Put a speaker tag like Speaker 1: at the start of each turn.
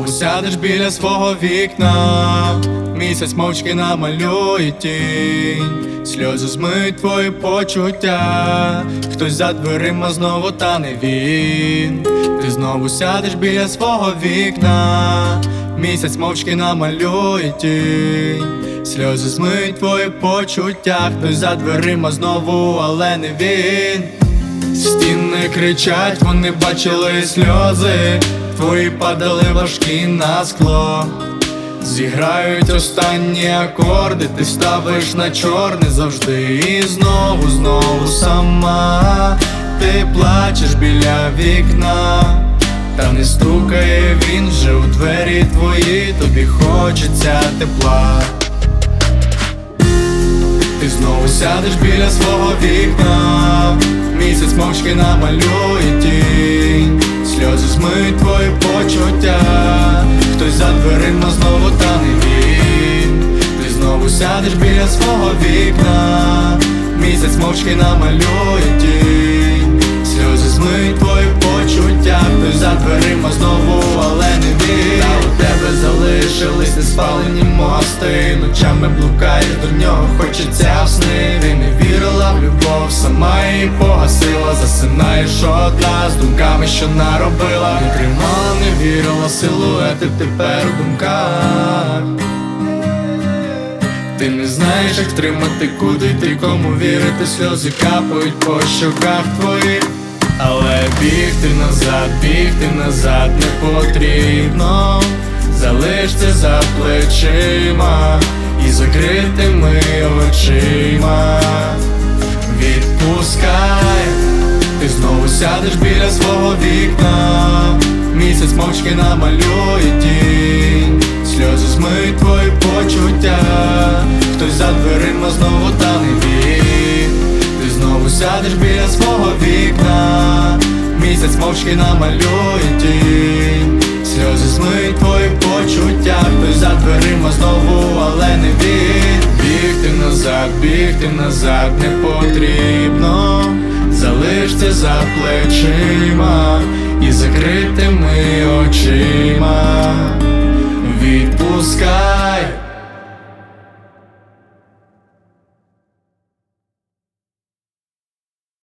Speaker 1: сядеш біля свого вікна, місяць мовчки намалює тінь, сльози змиють твої почуття. Хтось за дверима знову, та не він. Ти знову сядеш біля свого вікна, місяць мовчки намалює тінь, сльози змиють твої почуття. Хтось за дверима знову, але не він. Стіни кричать, вони бачили сльози твої, падали важкі на скло. Зіграють останні акорди, ти ставиш на чорне завжди. І знову, знову сама ти плачеш біля вікна, та не стукає він вже у двері твої, тобі хочеться тепла. Ти знову сядеш біля свого вікна, місяць мовчки намалює тінь, сльози змиють твої почуття. Хтось за дверима знову, та не він. Ти знову сядеш біля свого вікна, місяць мовчки намалює тінь, сльози змиють твої почуття. Хтось за дверима знову, але не він. Та у тебе залишились неспалені мости, ночами блукаєш до нього, хочеться в сни. Ти не вірила в любов, сама її погасила. Засинаєш одна з думками, що наробила. Не тримала, не вірила, силуети тепер у думках. Ти не знаєш, як втримати, куди йти, кому вірити. Сльози капають по щоках твоїх, але бігти назад не потрібно. Залиш це за плечима і закритими очима. Відпускай, ти знову сядеш біля свого вікна, місяць мовчки намалює тінь, сльози змиють твої почуття. Хтось за дверима знову, та не він. Ти знову сядеш біля свого вікна, місяць мовчки намалює тінь, сльози змиють твої почуття. Хтось за дверима знову, але не він. Бігти назад не потрібно. Залиш це за плечима і закритими очима. Відпускай,